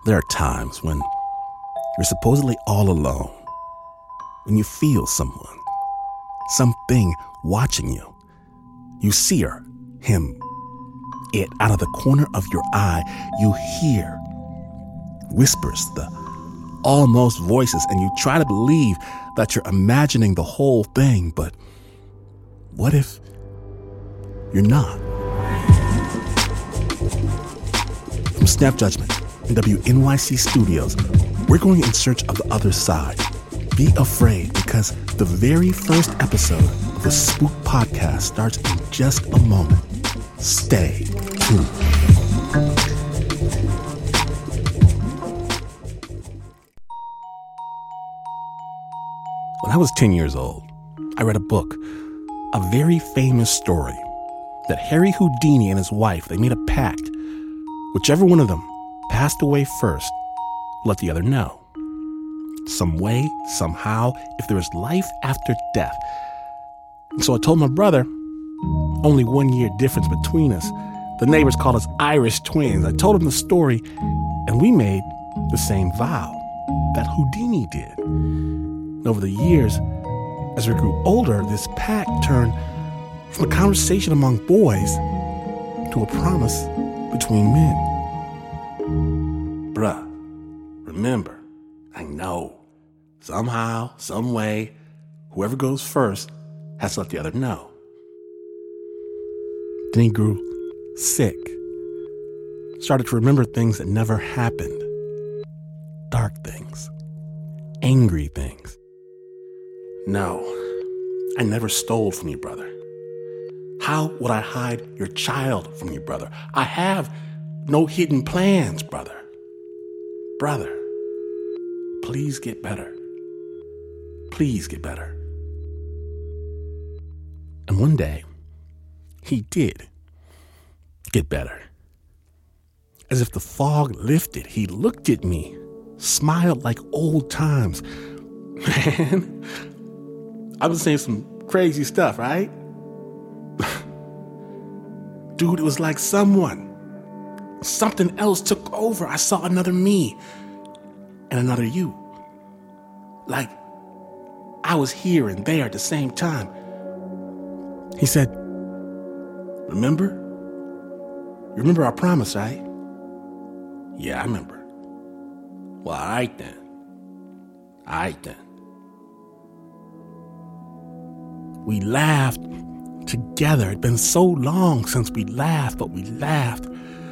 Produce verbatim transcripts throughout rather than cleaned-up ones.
There are times when you're supposedly all alone, when you feel someone, something watching you. You see her, him, it out of the corner of your eye. You hear whispers, the almost voices, and you try to believe that you're imagining the whole thing, but what if you're not? From Snap Judgment in W N Y C Studios, we're going in search of the other side. Be afraid, because the very first episode of the Spook Podcast starts in just a moment. Stay tuned. When I was ten years old, I read a book, a very famous story, that Harry Houdini and his wife, they made a pact. Whichever one of them passed away first, let the other know. Some way, somehow, if there is life after death. And so I told my brother, only one year difference between us. The neighbors called us Irish twins. I told him the story, and we made the same vow that Houdini did. And over the years, as we grew older, this pact turned from a conversation among boys to a promise between men. Bruh, remember, I know, somehow, some way, whoever goes first has to let the other know. Then he grew sick, started to remember things that never happened, dark things, angry things. No, I never stole from you, brother. How would I hide your child from you, brother? I have no hidden plans, brother. Brother, please get better. Please get better. And one day, he did get better. As if the fog lifted, he looked at me, smiled like old times. Man, I've been saying some crazy stuff, right? Dude, it was like someone, something else took over. I saw another me and another you. Like I was here and there at the same time. He said, remember? You remember our promise, right? Yeah, I remember. Well, all right then. All right then. We laughed together. It'd been so long since we laughed, but we laughed.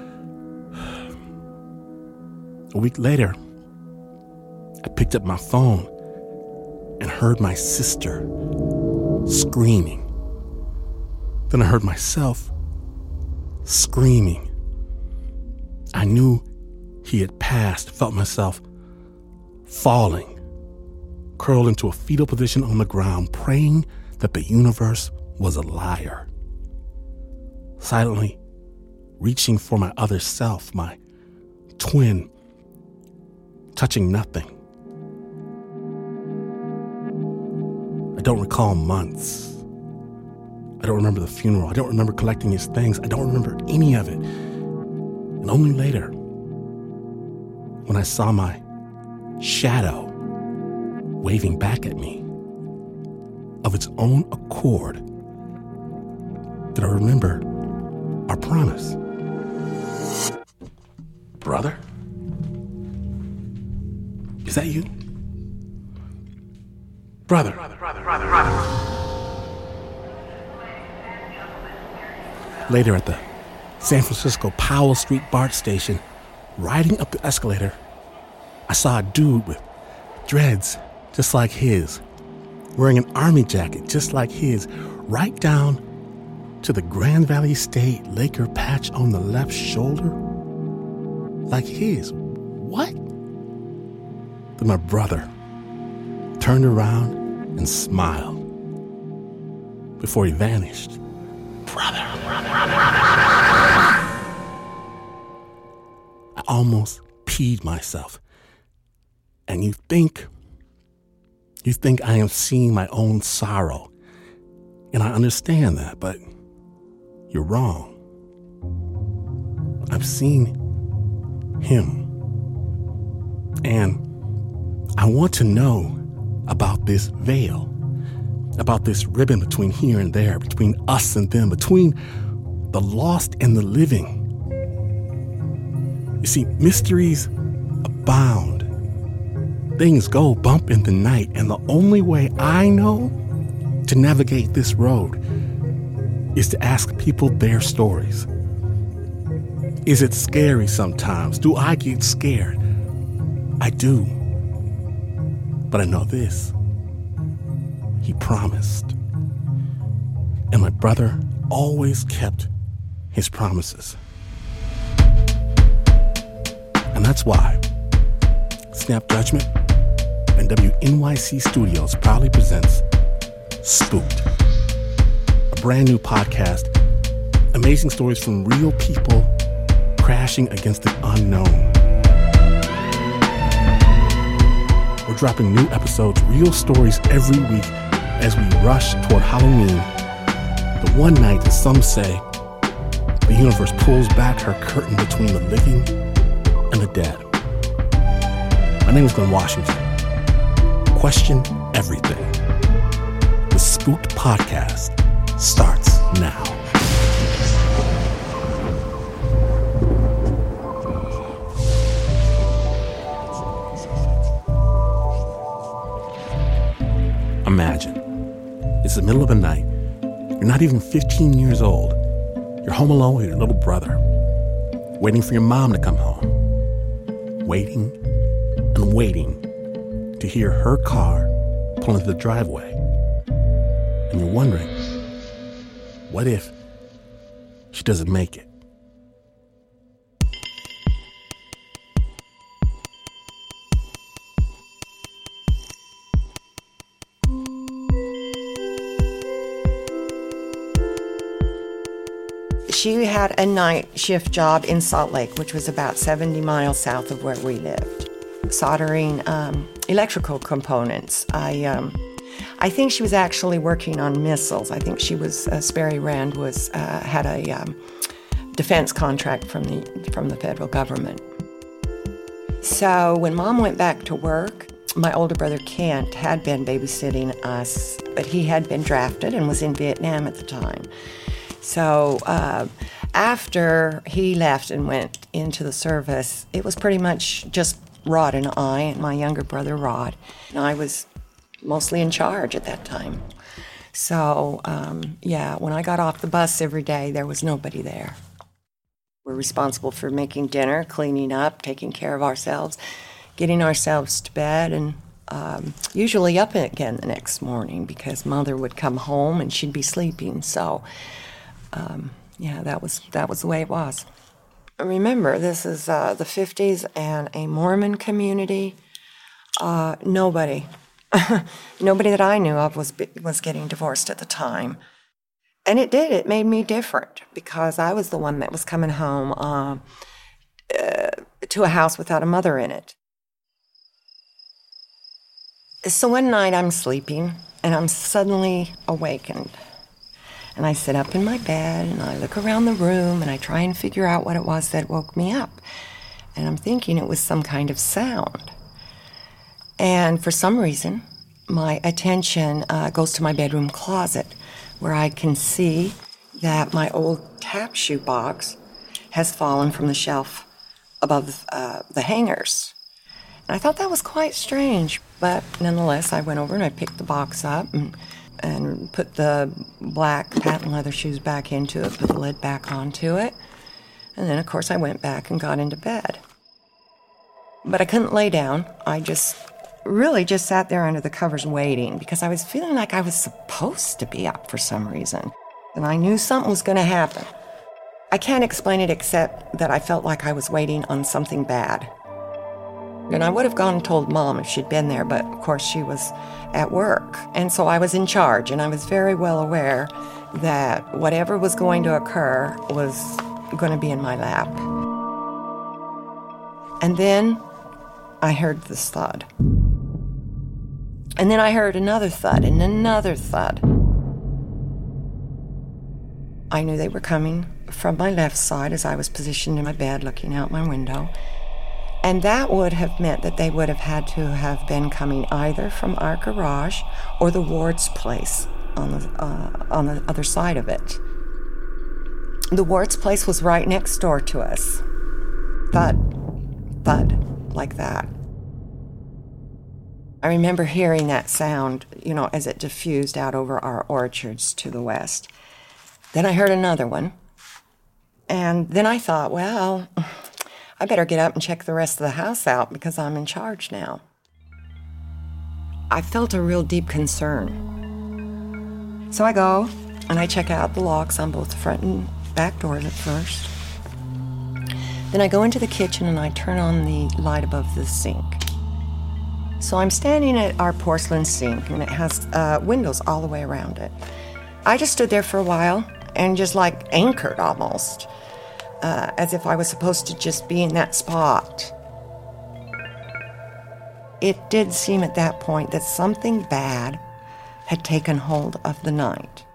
A week later, I picked up my phone and heard my sister screaming. Then I heard myself screaming. I knew he had passed, felt myself falling, curled into a fetal position on the ground, praying that the universe was a liar. Silently reaching for my other self, my twin, touching nothing. I don't recall months. I don't remember the funeral. I don't remember collecting his things. I don't remember any of it. And only later, when I saw my shadow waving back at me of its own accord, did I remember our promise. Brother? Is that you? Brother. Brother, brother, brother, brother. Later at the San Francisco Powell Street BART station, riding up the escalator, I saw a dude with dreads just like his, wearing an army jacket just like his, right down to the Grand Valley State Laker patch on the left shoulder, like his. What? Then my brother turned around and smiled before he vanished. Brother, brother, brother, brother. I almost peed myself. And you think, you think I am seeing my own sorrow. And I understand that, but you're wrong. I've seen him. And I want to know about this veil, about this ribbon between here and there, between us and them, between the lost and the living. You see, mysteries abound. Things go bump in the night, and the only way I know to navigate this road is to ask people their stories. Is it scary sometimes? Do I get scared? I do. But I know this. He promised. And my brother always kept his promises. And that's why Snap Judgment and W N Y C Studios proudly presents Spooked, a brand new podcast, amazing stories from real people crashing against the unknown. We're dropping new episodes, real stories every week as we rush toward Halloween, the one night that some say the universe pulls back her curtain between the living and the dead. My name is Glenn Washington. Question everything. The Spooked Podcast starts now. Imagine, it's the middle of the night. You're not even fifteen years old. You're home alone with your little brother, waiting for your mom to come home. Waiting and waiting to hear her car pull into the driveway. And you're wondering, what if she doesn't make it? She had a night shift job in Salt Lake, which was about seventy miles south of where we lived, soldering um, electrical components. I um, I think she was actually working on missiles. I think she was, uh, Sperry Rand was, uh, had a um, defense contract from the, from the federal government. So when Mom went back to work, my older brother Kent had been babysitting us, but he had been drafted and was in Vietnam at the time. So uh, after he left and went into the service, it was pretty much just Rod and I, and my younger brother Rod. And I was mostly in charge at that time. So um, yeah, when I got off the bus every day, there was nobody there. We're responsible for making dinner, cleaning up, taking care of ourselves, getting ourselves to bed, and um, usually up again the next morning because Mother would come home and she'd be sleeping. So Um, yeah, that was that was the way it was. Remember, this is uh, the fifties and a Mormon community. Uh, nobody, nobody that I knew of was was getting divorced at the time, and it did. It made me different because I was the one that was coming home uh, uh, to a house without a mother in it. So one night I'm sleeping and I'm suddenly awakened. And I sit up in my bed, and I look around the room, and I try and figure out what it was that woke me up. And I'm thinking it was some kind of sound. And for some reason, my attention uh, goes to my bedroom closet, where I can see that my old tap shoe box has fallen from the shelf above uh, the hangers. And I thought that was quite strange, but nonetheless, I went over and I picked the box up, and and put the black patent leather shoes back into it, put the lid back onto it. And then, of course, I went back and got into bed. But I couldn't lay down. I just really just sat there under the covers waiting because I was feeling like I was supposed to be up for some reason. And I knew something was going to happen. I can't explain it except that I felt like I was waiting on something bad. And I would have gone and told Mom if she'd been there, but of course she was at work. And so I was in charge, and I was very well aware that whatever was going to occur was going to be in my lap. And then I heard this thud. And then I heard another thud and another thud. I knew they were coming from my left side as I was positioned in my bed looking out my window. And that would have meant that they would have had to have been coming either from our garage or the Ward's place on the, uh, on the other side of it. The Ward's place was right next door to us. Thud, thud, like that. I remember hearing that sound, you know, as it diffused out over our orchards to the west. Then I heard another one. And then I thought, well, I better get up and check the rest of the house out because I'm in charge now. I felt a real deep concern. So I go and I check out the locks on both the front and back doors at first. Then I go into the kitchen and I turn on the light above the sink. So I'm standing at our porcelain sink, and it has uh, windows all the way around it. I just stood there for a while and just like anchored almost, uh, as if I was supposed to just be in that spot. It did seem at that point that something bad had taken hold of the night.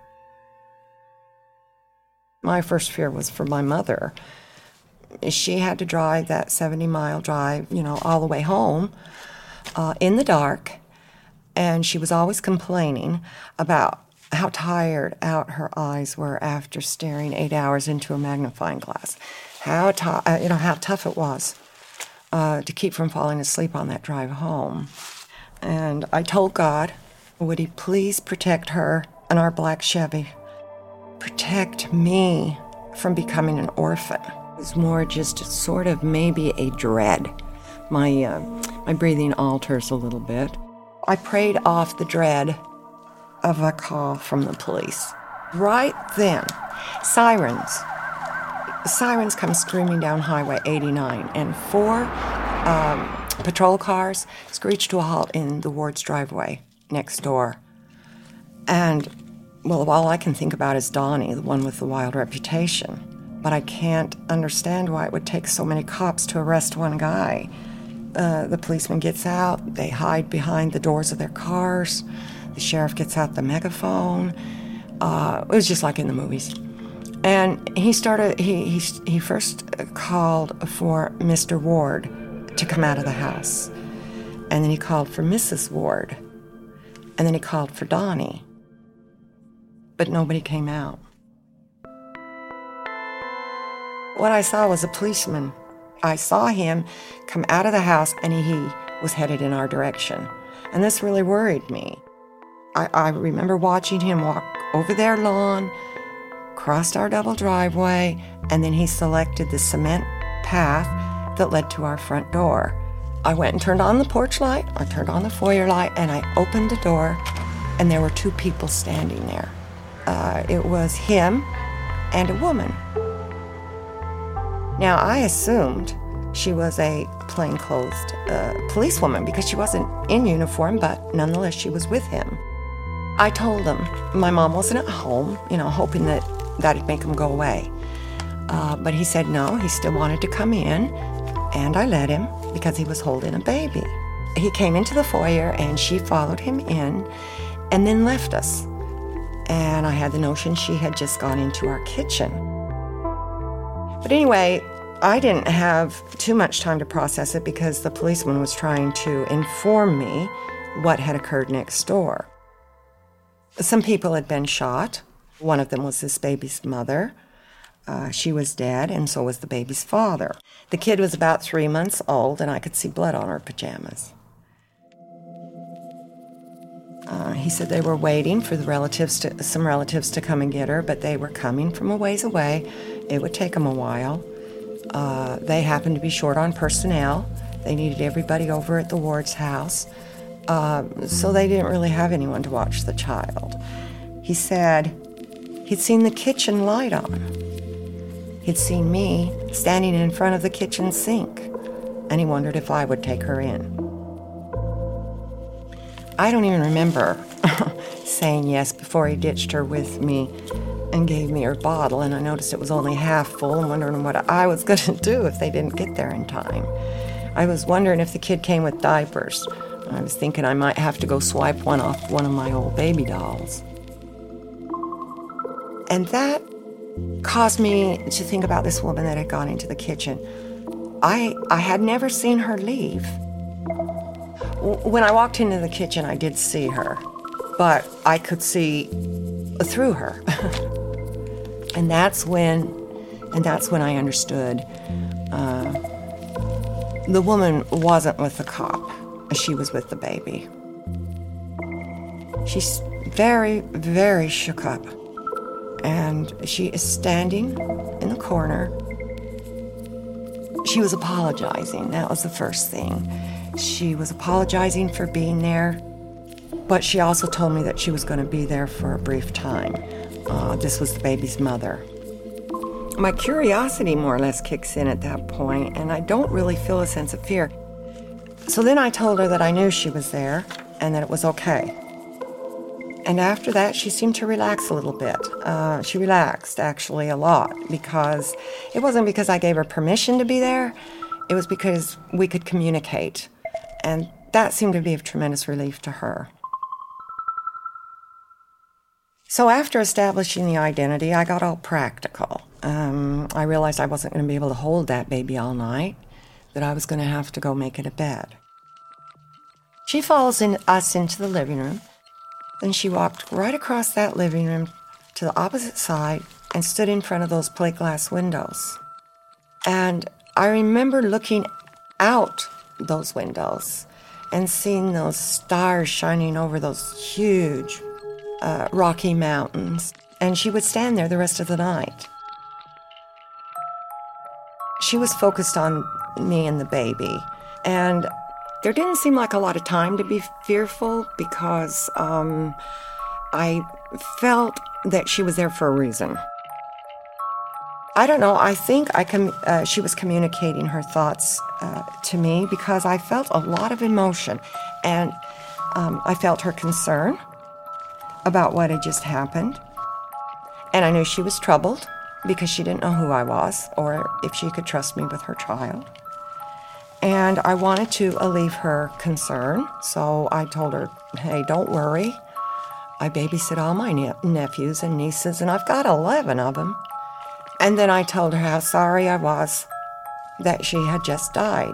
My first fear was for my mother. She had to drive that seventy-mile drive, you know, all the way home. Uh, in the dark, and she was always complaining about how tired out her eyes were after staring eight hours into a magnifying glass. How t- uh, you know how tough it was uh, to keep from falling asleep on that drive home. And I told God, would He please protect her and our black Chevy, protect me from becoming an orphan. It was more just sort of maybe a dread. My uh, my breathing alters a little bit. I prayed off the dread of a call from the police. Right then, sirens. Sirens come screaming down Highway eighty-nine, and four um, patrol cars screech to a halt in the Ward's driveway next door. And, well, all I can think about is Donnie, the one with the wild reputation. But I can't understand why it would take so many cops to arrest one guy. Uh, the policeman gets out, they hide behind the doors of their cars, the sheriff gets out the megaphone. Uh, it was just like in the movies. And he started, he, he, he first called for Mister Ward to come out of the house. And then he called for Missus Ward. And then he called for Donnie. But nobody came out. What I saw was a policeman. I saw him come out of the house, and he was headed in our direction. And this really worried me. I, I remember watching him walk over their lawn, crossed our double driveway, and then he selected the cement path that led to our front door. I went and turned on the porch light, I turned on the foyer light, and I opened the door, and there were two people standing there. Uh, it was him and a woman. Now, I assumed she was a plainclothes uh, policewoman because she wasn't in uniform, but nonetheless, she was with him. I told him my mom wasn't at home, you know, hoping that that'd make him go away. Uh, but he said no, he still wanted to come in, and I let him because he was holding a baby. He came into the foyer, and she followed him in and then left us. And I had the notion she had just gone into our kitchen. But anyway, I didn't have too much time to process it because the policeman was trying to inform me what had occurred next door. Some people had been shot. One of them was this baby's mother. Uh, she was dead, and so was the baby's father. The kid was about three months old, and I could see blood on her pajamas. Uh, he said they were waiting for the relatives to, some relatives to come and get her, but they were coming from a ways away. It would take them a while. Uh, they happened to be short on personnel. They needed everybody over at the Ward's house, uh, so they didn't really have anyone to watch the child. He said he'd seen the kitchen light on. He'd seen me standing in front of the kitchen sink, and he wondered if I would take her in. I don't even remember saying yes before he ditched her with me and gave me her bottle, and I noticed it was only half full and wondering what I was going to do if they didn't get there in time. I was wondering if the kid came with diapers. I was thinking I might have to go swipe one off one of my old baby dolls. And that caused me to think about this woman that had gone into the kitchen. I, I had never seen her leave. When I walked into the kitchen, I did see her, but I could see through her. and that's when, and that's when I understood uh, the woman wasn't with the cop. She was with the baby. She's very, very shook up. And she is standing in the corner. She was apologizing. That was the first thing. She was apologizing for being there, but she also told me that she was going to be there for a brief time. Uh, this was the baby's mother. My curiosity more or less kicks in at that point, and I don't really feel a sense of fear. So then I told her that I knew she was there and that it was okay. And after that, she seemed to relax a little bit. Uh, she relaxed, actually, a lot, because it wasn't because I gave her permission to be there. It was because we could communicate. And that seemed to be of tremendous relief to her. So after establishing the identity, I got all practical. Um, I realized I wasn't going to be able to hold that baby all night, that I was going to have to go make it a bed. She follows in, us into the living room. Then she walked right across that living room to the opposite side and stood in front of those plate glass windows. And I remember looking out those windows and seeing those stars shining over those huge uh, rocky mountains. And she would stand there the rest of the night. She was focused on me and the baby. And there didn't seem like a lot of time to be fearful because um, I felt that she was there for a reason. I don't know, I think I com- uh, she was communicating her thoughts uh, to me because I felt a lot of emotion. And um, I felt her concern about what had just happened. And I knew she was troubled because she didn't know who I was or if she could trust me with her child. And I wanted to alleviate her concern, so I told her, hey, don't worry. I babysit all my ne- nephews and nieces, and I've got eleven of them. And then I told her how sorry I was that she had just died.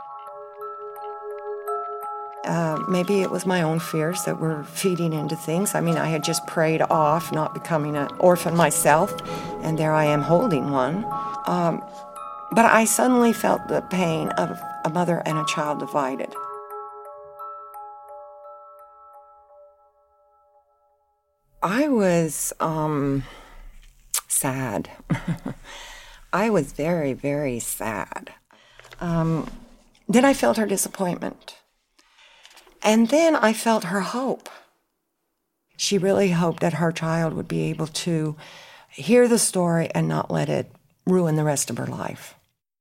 Uh, maybe it was my own fears that were feeding into things. I mean, I had just prayed off not becoming an orphan myself, and there I am holding one. Um, But I suddenly felt the pain of a mother and a child divided. I was um, sad. I was very, very sad. Um, then I felt her disappointment. And then I felt her hope. She really hoped that her child would be able to hear the story and not let it ruin the rest of her life.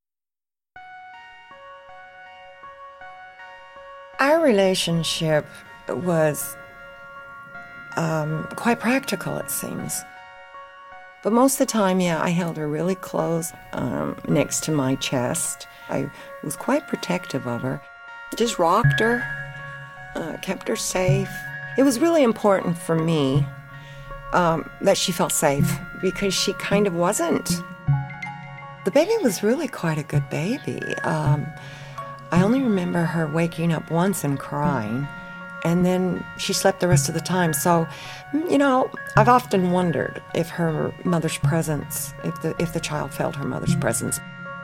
Our relationship was um, quite practical, it seems. But most of the time, yeah, I held her really close um, next to my chest. I was quite protective of her. Just rocked her, uh, kept her safe. It was really important for me um, that she felt safe because she kind of wasn't. The baby was really quite a good baby. Um, I only remember her waking up once and crying, and then she slept the rest of the time. So, you know, I've often wondered if her mother's presence, if the if the child felt her mother's presence.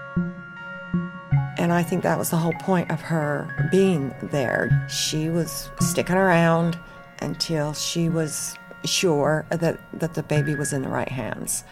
And I think that was the whole point of her being there. She was sticking around until she was sure that, that the baby was in the right hands.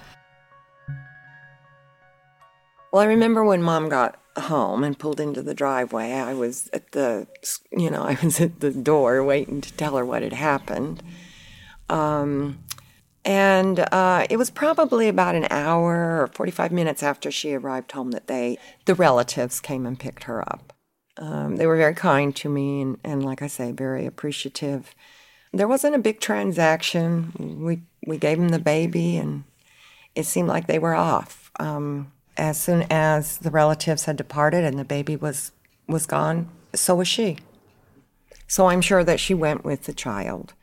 Well, I remember when Mom got home and pulled into the driveway, I was at the, you know, I was at the door waiting to tell her what had happened. Um, and uh, it was probably about an hour or forty-five minutes after she arrived home that they, the relatives came and picked her up. Um, they were very kind to me and, and, like I say, very appreciative. There wasn't a big transaction. We, we gave them the baby, and it seemed like they were off. Um, As soon as the relatives had departed and the baby was, was gone, so was she. So I'm sure that she went with the child.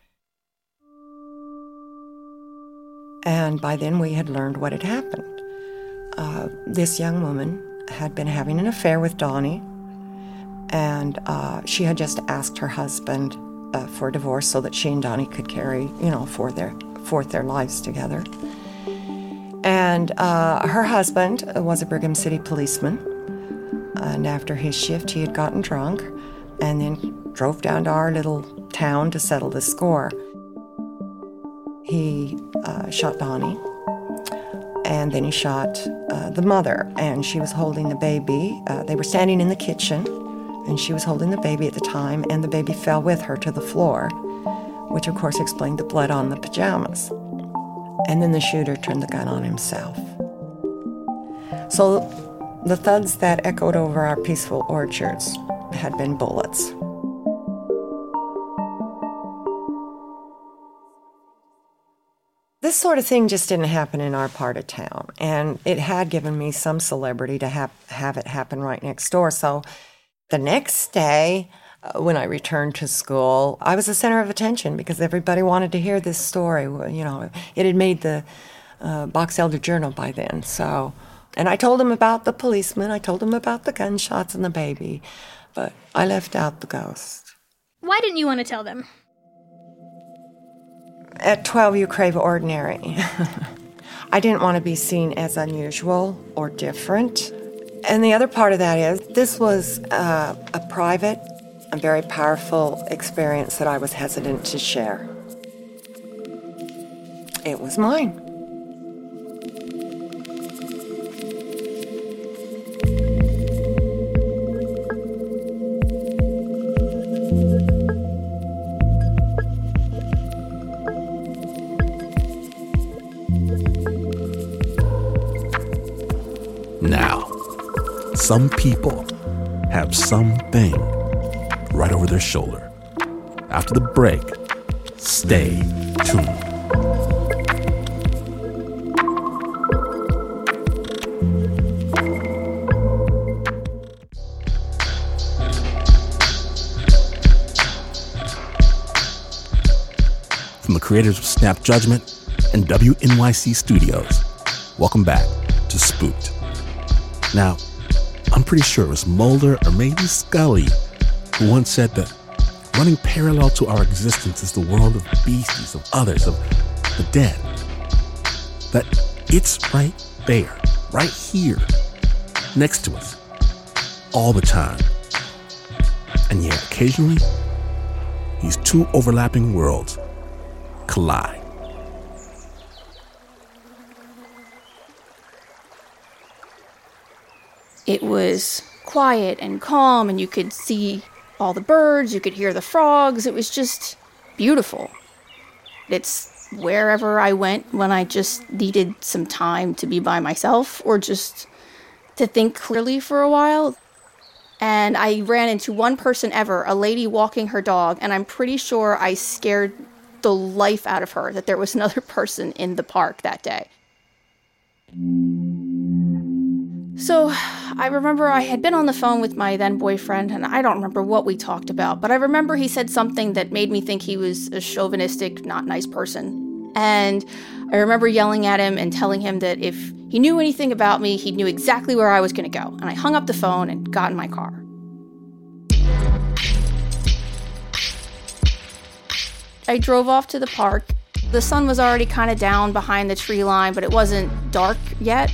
And by then we had learned what had happened. Uh, this young woman had been having an affair with Donnie, and uh, she had just asked her husband uh, for a divorce so that she and Donnie could carry, you know, for their, forth their lives together. And uh, her husband was a Brigham City policeman, and after his shift he had gotten drunk and then drove down to our little town to settle the score. He uh, shot Donnie, and then he shot uh, the mother, and she was holding the baby. Uh, they were standing in the kitchen, and she was holding the baby at the time, and the baby fell with her to the floor, which of course explained the blood on the pajamas. And then the shooter turned the gun on himself. So the thuds that echoed over our peaceful orchards had been bullets. This sort of thing just didn't happen in our part of town, and it had given me some celebrity to have, have it happen right next door. So the next day, uh, when I returned to school, I was the center of attention because everybody wanted to hear this story. You know, it had made the uh, Box Elder Journal by then. So, and I told them about the policeman, I told them about the gunshots and the baby, but I left out the ghost. Why didn't you want to tell them? At twelve, you crave ordinary. I didn't want to be seen as unusual or different. And the other part of that is, this was uh, a private, a very powerful experience that I was hesitant to share. It was mine. Now, some people have something right over their shoulder. After the break, stay tuned. From the creators of Snap Judgment and W N Y C Studios, welcome back to Spooked. Now, I'm pretty sure it was Mulder or maybe Scully who once said that running parallel to our existence is the world of beasties, of others, of the dead. That it's right there, right here, next to us, all the time. And yet, occasionally, these two overlapping worlds collide. It was quiet and calm, and you could see all the birds, you could hear the frogs. It was just beautiful. It's wherever I went when I just needed some time to be by myself or just to think clearly for a while. And I ran into one person ever, a lady walking her dog, and I'm pretty sure I scared the life out of her that there was another person in the park that day. So I remember I had been on the phone with my then boyfriend, and I don't remember what we talked about, but I remember he said something that made me think he was a chauvinistic, not nice person. And I remember yelling at him and telling him that if he knew anything about me, he knew exactly where I was going to go. And I hung up the phone and got in my car. I drove off to the park. The sun was already kind of down behind the tree line, but it wasn't dark yet.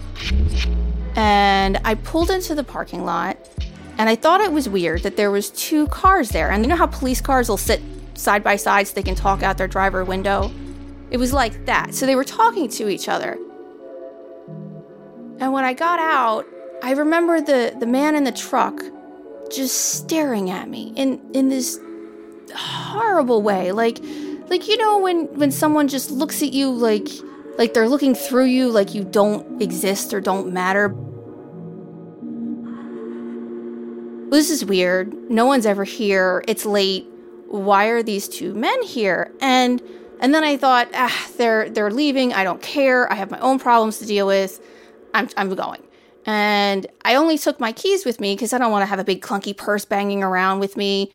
And I pulled into the parking lot, and I thought it was weird that there was two cars there. And you know how police cars will sit side by side so they can talk out their driver window? It was like that. So they were talking to each other. And when I got out, I remember the, the man in the truck just staring at me in, in this horrible way. Like, like you know when, when someone just looks at you like, like they're looking through you like you don't exist or don't matter. This is weird. No one's ever here. It's late. Why are these two men here? And and then I thought, ah, they're they're leaving. I don't care. I have my own problems to deal with. I'm I'm going. And I only took my keys with me because I don't want to have a big clunky purse banging around with me.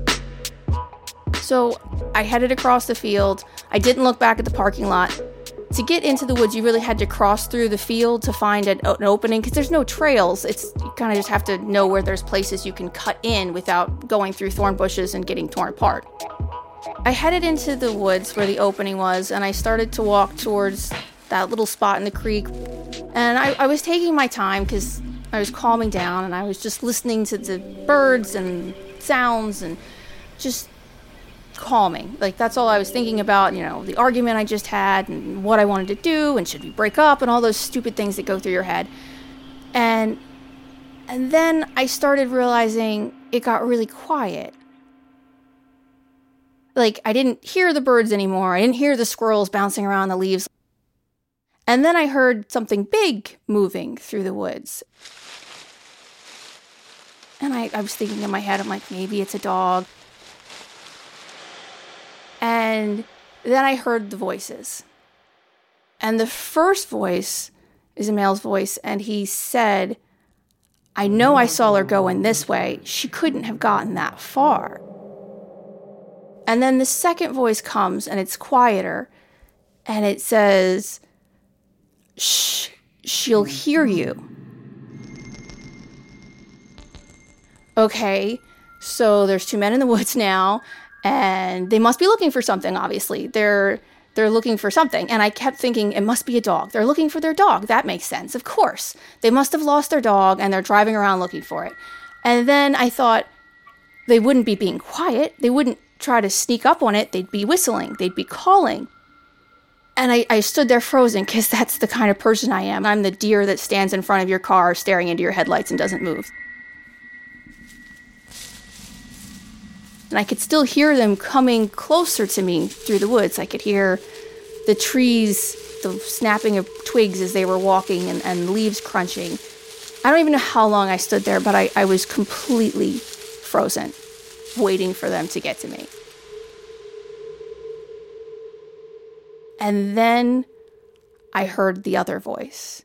So I headed across the field. I didn't look back at the parking lot to get into the woods, you really had to cross through the field to find an, an opening, because there's no trails. It's you kind of just have to know where there's places you can cut in without going through thorn bushes and getting torn apart. I headed into the woods where the opening was, and I started to walk towards that little spot in the creek. And I, I was taking my time because I was calming down, and I was just listening to the birds and sounds and just calming. Like, that's all I was thinking about, you know, the argument I just had and what I wanted to do and should we break up and all those stupid things that go through your head. And and then I started realizing it got really quiet. Like, I didn't hear the birds anymore. I didn't hear the squirrels bouncing around the leaves. And then I heard something big moving through the woods. And I, I was thinking in my head, I'm like, maybe it's a dog. And then I heard the voices. And the first voice is a male's voice, and he said, I know I saw her going this way. She couldn't have gotten that far. And then the second voice comes, and it's quieter, and it says, shh, she'll hear you. Okay, so there's two men in the woods now, and they must be looking for something, obviously. They're they're looking for something. And I kept thinking, it must be a dog. They're looking for their dog. That makes sense, of course. They must have lost their dog, and they're driving around looking for it. And then I thought, they wouldn't be being quiet. They wouldn't try to sneak up on it. They'd be whistling. They'd be calling. And I, I stood there frozen, because that's the kind of person I am. I'm the deer that stands in front of your car staring into your headlights and doesn't move. And I could still hear them coming closer to me through the woods. I could hear the trees, the snapping of twigs as they were walking, and, and leaves crunching. I don't even know how long I stood there, but I, I was completely frozen, waiting for them to get to me. And then I heard the other voice.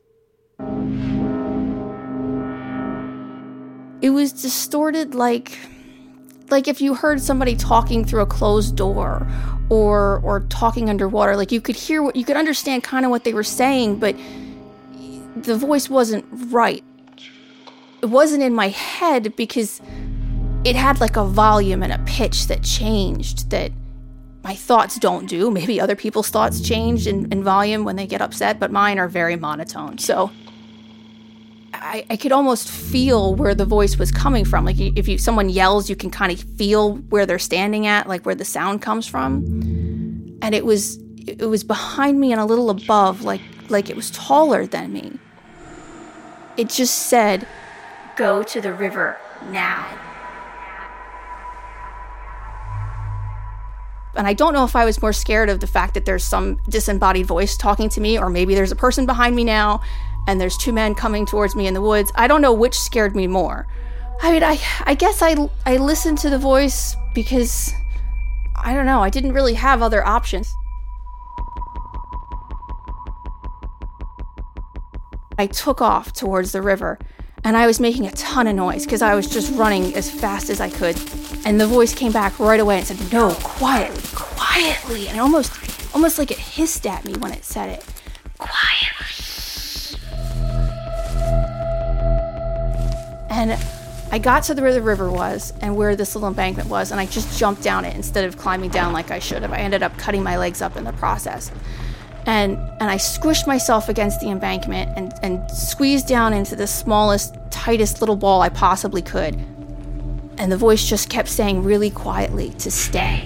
It was distorted like... Like if you heard somebody talking through a closed door or or talking underwater, like you could hear what you could understand kind of what they were saying, but the voice wasn't right. It wasn't in my head because it had like a volume and a pitch that changed that my thoughts don't do. Maybe other people's thoughts change in, in volume when they get upset, but mine are very monotone. So I, I could almost feel where the voice was coming from. Like if you someone yells, you can kind of feel where they're standing at, like where the sound comes from. And it was it was behind me and a little above, like like it was taller than me. It just said, "Go to the river now." And I don't know if I was more scared of the fact that there's some disembodied voice talking to me, or maybe there's a person behind me now and there's two men coming towards me in the woods. I don't know which scared me more. I mean, I I guess I, I listened to the voice because, I don't know, I didn't really have other options. I took off towards the river, and I was making a ton of noise because I was just running as fast as I could. And the voice came back right away and said, "No, quietly, quietly." And almost, almost like it hissed at me when it said it. "Quietly." And I got to where the river was and where this little embankment was, and I just jumped down it instead of climbing down like I should have. I ended up cutting my legs up in the process. And and I squished myself against the embankment and, and squeezed down into the smallest, tightest little ball I possibly could. And the voice just kept saying really quietly to stay.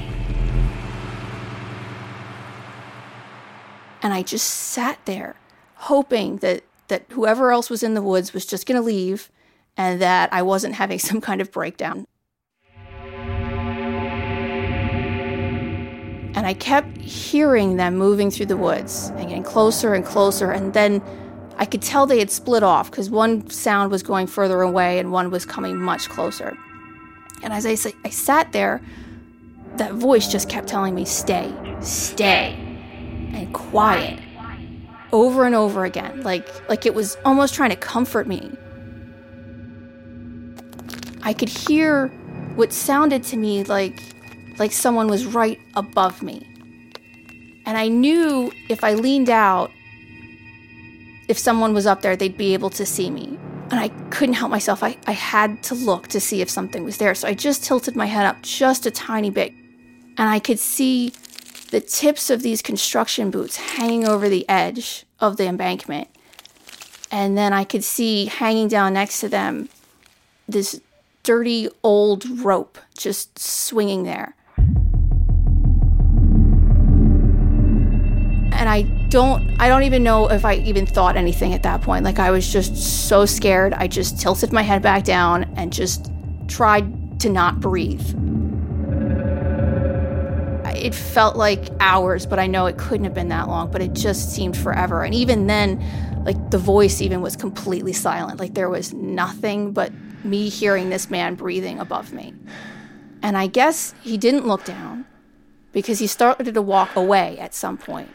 And I just sat there, hoping that, that whoever else was in the woods was just going to leave and that I wasn't having some kind of breakdown. And I kept hearing them moving through the woods and getting closer and closer. And then I could tell they had split off because one sound was going further away and one was coming much closer. And as I, I sat there, that voice just kept telling me, stay, stay, and quiet, over and over again, like, like it was almost trying to comfort me. I could hear what sounded to me like, like someone was right above me. And I knew if I leaned out, if someone was up there, they'd be able to see me. And I couldn't help myself. I, I had to look to see if something was there. So I just tilted my head up just a tiny bit. And I could see the tips of these construction boots hanging over the edge of the embankment. And then I could see hanging down next to them this dirty old rope just swinging there. And I don't, I don't even know if I even thought anything at that point. Like, I was just so scared. I just tilted my head back down and just tried to not breathe. It felt like hours, but I know it couldn't have been that long, but it just seemed forever. And even then, like, the voice even was completely silent. Like, there was nothing but me hearing this man breathing above me. And I guess he didn't look down because he started to walk away at some point.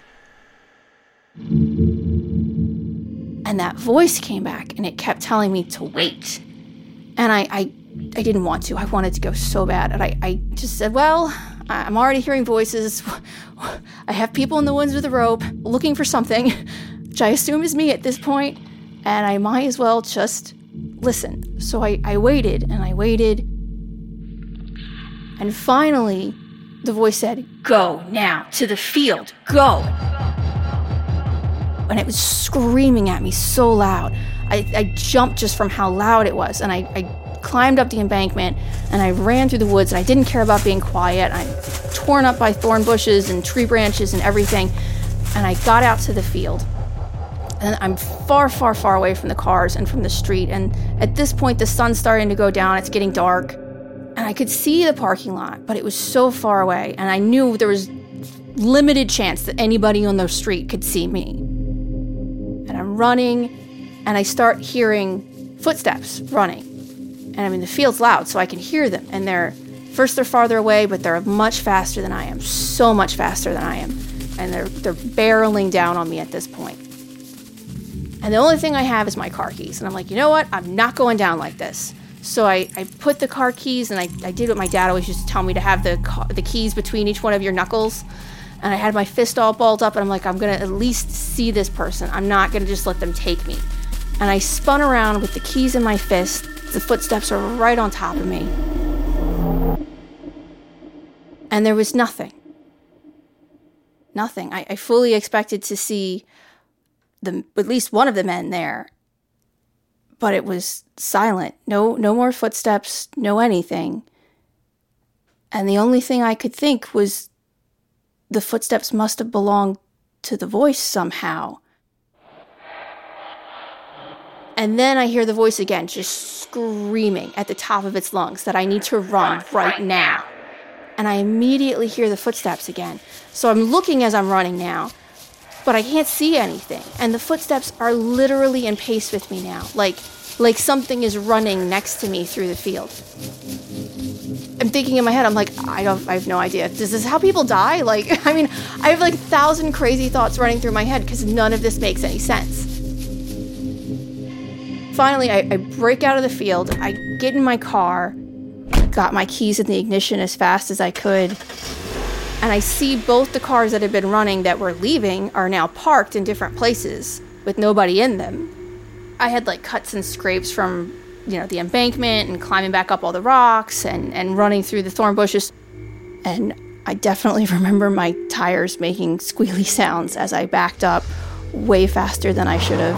And that voice came back, and it kept telling me to wait. And I, I, I didn't want to. I wanted to go so bad. And I, I just said, well, I'm already hearing voices. I have people in the woods with a rope looking for something, which I assume is me at this point, and I might as well just listen. So I, I waited, and I waited. And finally, the voice said, go now, to the field, go. And it was screaming at me so loud. I, I jumped just from how loud it was. And I, I climbed up the embankment and I ran through the woods, and I didn't care about being quiet. I'm torn up by thorn bushes and tree branches and everything. And I got out to the field. And I'm far, far, far away from the cars and from the street. And at this point, the sun's starting to go down. It's getting dark. And I could see the parking lot, but it was so far away. And I knew there was limited chance that anybody on the street could see me. And I'm running, and I start hearing footsteps running. And I mean, the field's loud, so I can hear them. And they're, first they're farther away, but they're much faster than I am, so much faster than I am. And they're they're barreling down on me at this point. And the only thing I have is my car keys. And I'm like, you know what? I'm not going down like this. So I, I put the car keys, and I, I did what my dad always used to tell me, to have the car, the keys between each one of your knuckles. And I had my fist all balled up, and I'm like, I'm going to at least see this person. I'm not going to just let them take me. And I spun around with the keys in my fist. The footsteps are right on top of me. And there was nothing. Nothing. I, I fully expected to see the at least one of the men there. But it was silent. No, no more footsteps, no anything. And the only thing I could think was the footsteps must have belonged to the voice somehow. And then I hear the voice again, just screaming at the top of its lungs that I need to run right now. And I immediately hear the footsteps again. So I'm looking as I'm running now, but I can't see anything. And the footsteps are literally in pace with me now, like like something is running next to me through the field. I'm thinking in my head, I'm like, I don't, I have no idea. Is this how people die? Like, I mean, I have like a thousand crazy thoughts running through my head because none of this makes any sense. Finally, I, I break out of the field. I get in my car, got my keys in the ignition as fast as I could, and I see both the cars that had been running that were leaving are now parked in different places with nobody in them. I had like cuts and scrapes from, you know, the embankment and climbing back up all the rocks and, and running through the thorn bushes. And I definitely remember my tires making squealy sounds as I backed up way faster than I should have.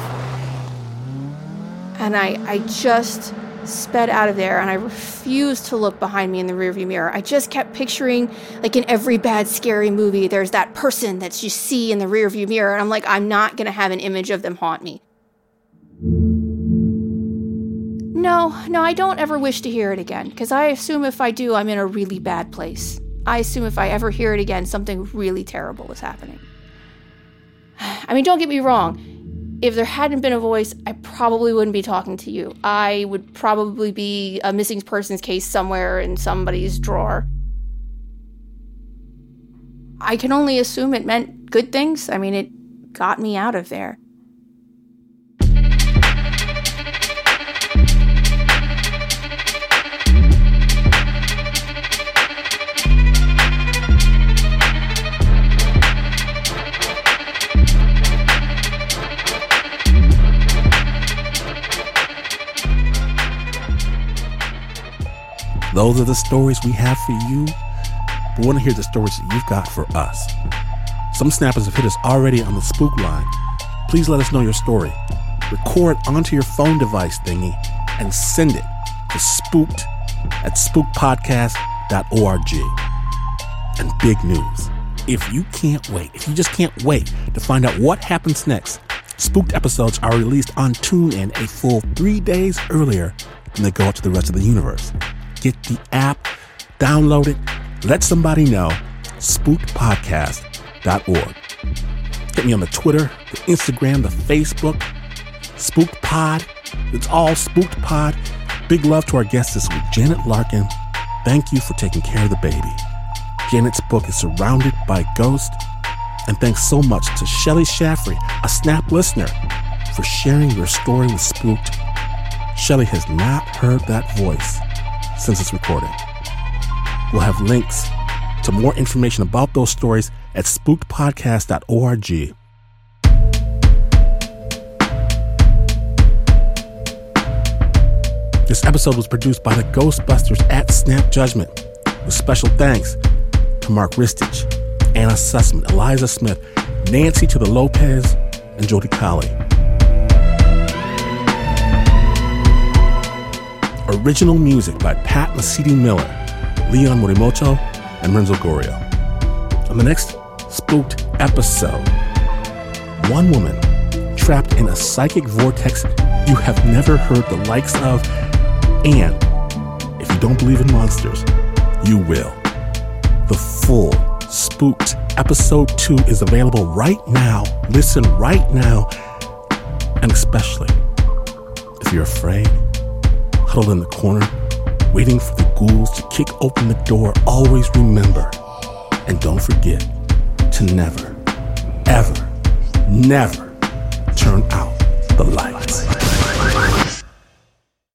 And I, I just sped out of there, and I refused to look behind me in the rearview mirror. I just kept picturing, like in every bad, scary movie, there's that person that you see in the rearview mirror, and I'm like, I'm not going to have an image of them haunt me. No, no, I don't ever wish to hear it again, because I assume if I do, I'm in a really bad place. I assume if I ever hear it again, something really terrible is happening. I mean, don't get me wrong. If there hadn't been a voice, I probably wouldn't be talking to you. I would probably be a missing persons case somewhere in somebody's drawer. I can only assume it meant good things. I mean, it got me out of there. Those are the stories we have for you. We want to hear the stories that you've got for us. Some snappers have hit us already on the Spook line. Please let us know your story. Record onto your phone device thingy and send it to spooked at spook podcast dot org. And big news, if you can't wait, if you just can't wait to find out what happens next, Spooked episodes are released on TuneIn a full three days earlier than they go out to the rest of the universe. Get the app, download it, let somebody know, spooked podcast dot org. Hit me on the Twitter, the Instagram, the Facebook, Spooked Pod. It's all Spooked Pod. Big love to our guest this week, Janet Larkin. Thank you for taking care of the baby. Janet's book is Surrounded by Ghosts. And thanks so much to Shelly Shaffrey, a Snap listener, for sharing your story with Spooked. Shelly has not heard that voice since its recording. We'll have links to more information about those stories at spooked podcast dot org. This episode was produced by the Ghostbusters at Snap Judgment, with special thanks to Mark Ristich, Anna Sussman, Eliza Smith, Nancy to the Lopez, and Jody Colley. Original music by Pat Mesiti-Miller, Leon Morimoto, and Renzo Gorio. On the next Spooked episode, one woman trapped in a psychic vortex you have never heard the likes of, and if you don't believe in monsters, you will. The full Spooked episode two is available right now. Listen right now. And especially if you're afraid, huddled in the corner, waiting for the ghouls to kick open the door, always remember, and don't forget, to never, ever, never turn out the lights.